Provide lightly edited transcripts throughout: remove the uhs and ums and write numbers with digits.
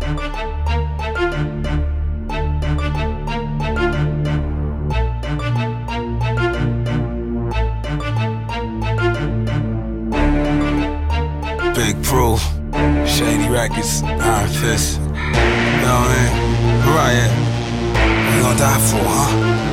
Big Proof, Shady Records, Iron Fist. You know what I mean? Where I at? What you gonna die for, huh?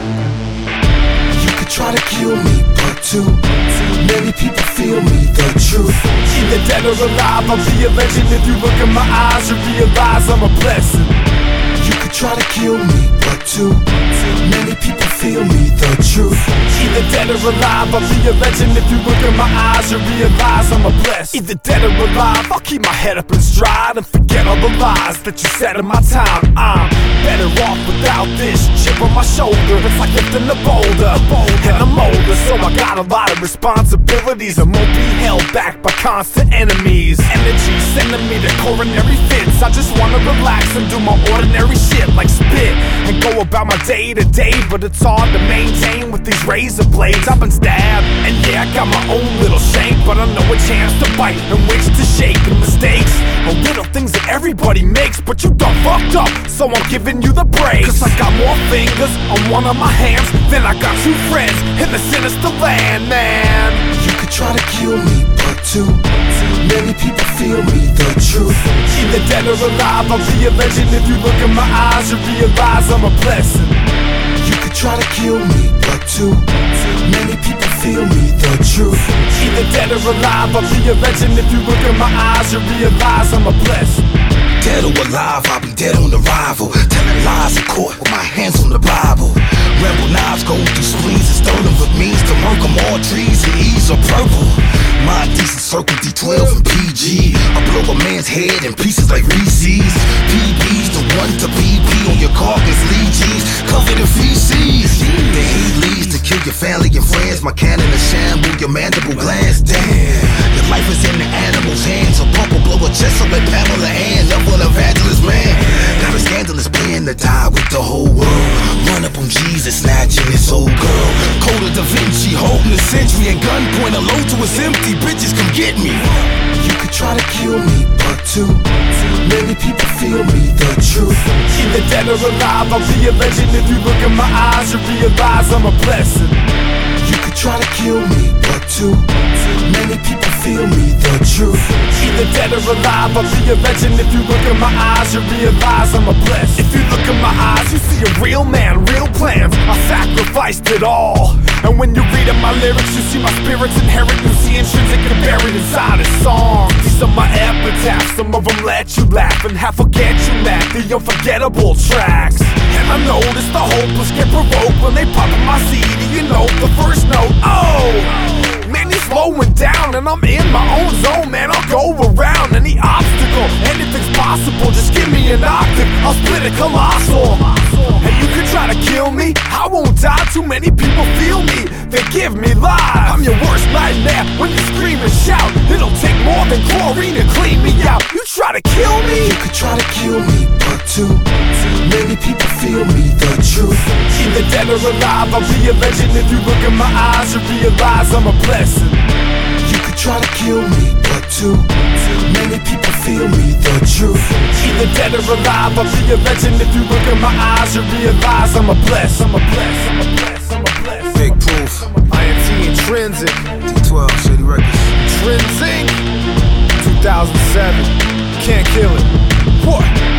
You could try to kill me, but too many people feel me, the truth. Either dead or alive, I'll be a legend. If you look in my eyes, you realize I'm a blessing. You could try to kill me, but too many people feel me, the truth. Either dead or alive, I'll be a legend. If you look in my eyes, you realize I'm a blessing. Either dead or alive, I'll keep my head up in stride and forget all the lies that you said in my time. I'm better off without this chip on my shoulder. It's like lifting a boulder, and I'm older, so I got a lot of responsibilities and won't be held back by constant enemies. Energy sending me to coronary fits. I just wanna relax and do my ordinary shit like spit and go about my day to day, but it's hard to maintain with these razor blades. I've been stabbed, and yeah, I got my own little shank, but I know a chance to bite and which to shake. And mistakes are little things that everybody makes, but you done fucked up, so I'm giving you the praise. Cause I got more fingers on one of my hands than I got two friends in the sinister land, man. You could try to kill me, but too many people feel me, the truth. Either dead or alive, I'll be a legend. If you look in my eyes, you realize I'm a blessing. You could try to kill me, but too many people feel me, the truth. Either dead or alive, I'll be a legend. If you look in my eyes, you realize I'm a blessing. Dead or alive, I'll be dead on arrival. Telling lies in court with my hands on the Bible. Rebel knives go through spleens and stolen with means to murk them all. Trees and E's are purple. My decent circle D12 and PG. I blow a man's head in pieces like Reese's. PB's the one to PP on your carcass. Lee G's covered in feces. The hate leads to kill your family and friends. My cannon to shamble your mandible glands. Damn, your life is in the animal's hands. A pump will blow a chest up like Pamela Ann. Never an evangelist, man. Got a scandalous plan to die with the whole world. Run up on Jesus, snatching his old girl. Code of Da Vinci, holding a century and gunpoint. A load to his empty. Bitches, come get me. You could try to kill me, but too many people feel me, the truth. Either dead or alive, I'll be a legend. If you look in my eyes, you realize I'm a blessing. You could try to kill me, but too many people feel me, the truth. Either dead or alive, I'll be a legend. If you look in my eyes, you realize I'm a blessing. If you look in my eyes, you see a real man, real plans. I sacrificed it all. And when you read in my lyrics, you see my spirit's inherent. You see intrinsic and buried inside a song. These are my epitaphs, some of them let you laugh and half forget you laugh. The unforgettable tracks. And I notice the hopeless get provoked when they pop in my CD. You know the first note, oh, man, he's slowing down and I'm in my own zone, man. I'll go around any obstacle. Anything's possible, just give me an octave, I'll split it colossal. And you can try to kill me, I won't die. Too many people feel me, they give me life. I'm your worst nightmare when you scream and shout. It'll take more than chlorine to clean me out. You try to kill me, you could try to kill me, but too many people feel me, the truth. Either dead or alive, I'll be a legend. If you look in my eyes, you realize I'm a blessing. You could try to kill me, but too many people feel me, the truth. Either dead or alive, I'll be a legend. If you look in my eyes, you realize I'm a bless. I'm a bless. I'm a bless. I'm a bless. Big Proof, INT Intrinsic, D12, Shady Records. Intrinsic, 2007. Can't kill it. What?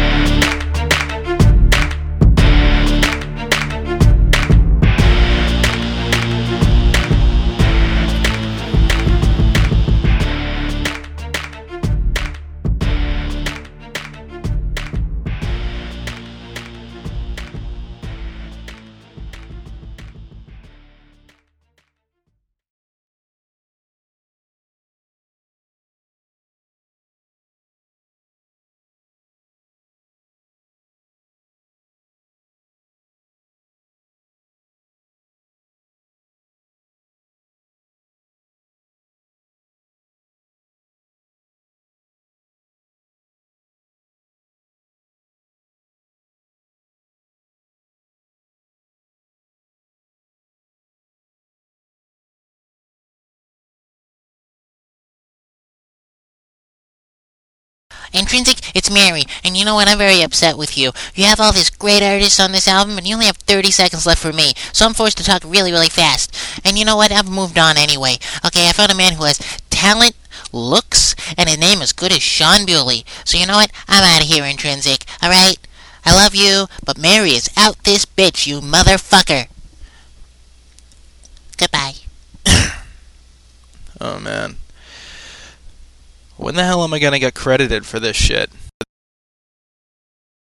Intrinsic it's Mary, and you know what? I'm very upset with you. You have all these great artists on this album, and you only have 30 seconds left for me, so I'm forced to talk really, really fast. And you know what? I've moved on anyway. Okay, I found a man who has talent, looks, and a name as good as Sean Bewley. So you know what? I'm out of here, Intrinsic. Alright? I love you, but Mary is out this bitch, you motherfucker. Goodbye. Oh, man. When the hell am I gonna get credited for this shit?